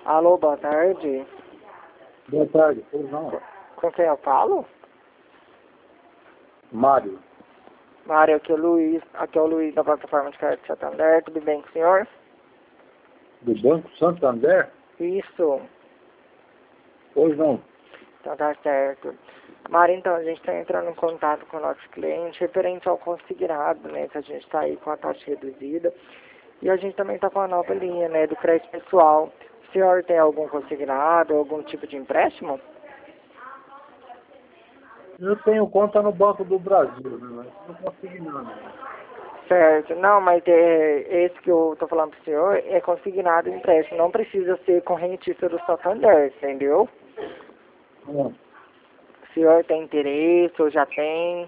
Alô, boa tarde. Boa tarde, pois não. Com quem eu falo? Mário, Mário, aqui é o Luiz da plataforma de crédito Santander, tudo bem com o senhor? do Banco Santander? Isso, Pois não. então tá certo. Mário, então, a gente está entrando em contato com o nosso cliente referente ao consignado, né, que a gente está aí com a taxa reduzida. E a gente também está com a nova linha, né, do crédito pessoal. O senhor tem algum consignado, algum tipo de empréstimo? Eu tenho conta no Banco do Brasil, né? Mas não consigo nada. Certo, não, mas esse que eu tô falando pro senhor é consignado empréstimo, não precisa ser correntício do Santander, entendeu? Não. O senhor tem interesse ou já tem?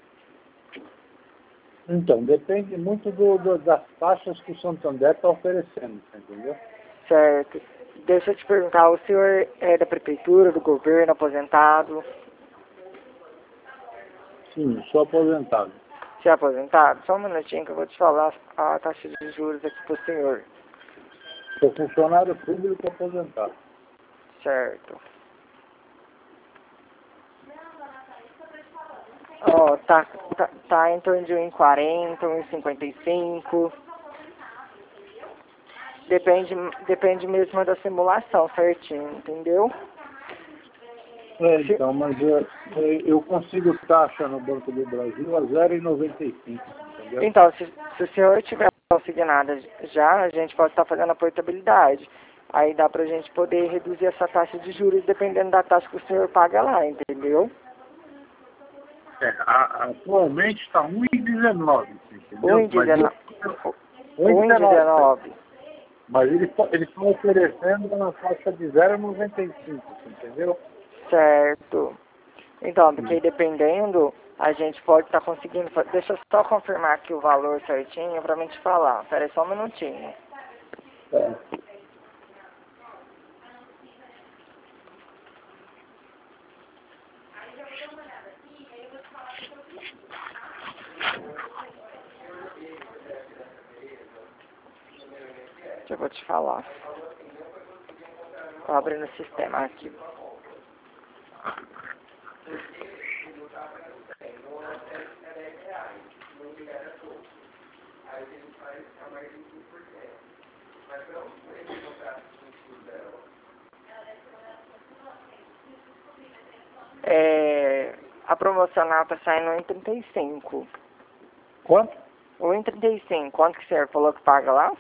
Então, depende muito das taxas que o Santander está oferecendo, você entendeu? Certo. Deixa eu te perguntar, o senhor é da prefeitura, do governo, aposentado? Sim, sou aposentado. Se é aposentado? Só um minutinho que eu vou te falar a taxa de juros aqui pro senhor. Sou funcionário público aposentado. Certo. Ó, tá em torno de 1,40, 1,55. Depende mesmo da simulação, certinho, entendeu? Então, mas eu consigo taxa no Banco do Brasil a 0,95, entendeu? Então, se o senhor tiver consignada já, a gente pode estar fazendo a portabilidade. Aí dá pra gente poder reduzir essa taxa de juros dependendo da taxa que o senhor paga lá, entendeu? Atualmente está 1,19, entendeu? 1,19. 1,19. 1,19. Mas eles estão oferecendo uma taxa de 0,95, entendeu? Certo. Então, porque dependendo, a gente pode estar conseguindo... Deixa eu só confirmar aqui o valor certinho pra mim te falar. Espera aí só um minutinho. É. Eu vou te falar. Tô abrindo o sistema aqui. A promocional tá saindo 1,35. Quanto? 1,35. Quanto que o senhor falou que paga lá?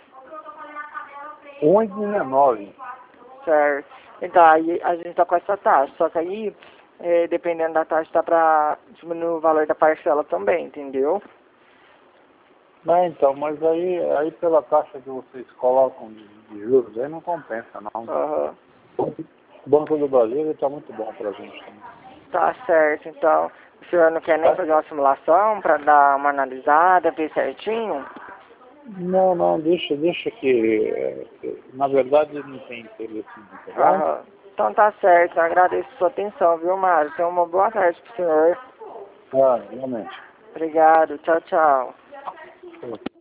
1,19. Certo. Então, aí a gente tá com essa taxa. Só que aí, dependendo da taxa, dá pra diminuir o valor da parcela também, entendeu? Então, mas aí pela taxa que vocês colocam de juros, aí não compensa, não. Aham. O Banco do Brasil está muito bom para a gente também. Tá certo. Então, o senhor não quer nem fazer uma simulação pra dar uma analisada, ver certinho? Não, deixa que, na verdade, não tem interesse muito, tá bom? Aham. Então tá certo. Eu agradeço a sua atenção, viu, Mário? Tenha uma boa tarde pro senhor. Realmente. Obrigado. Tchau, tchau.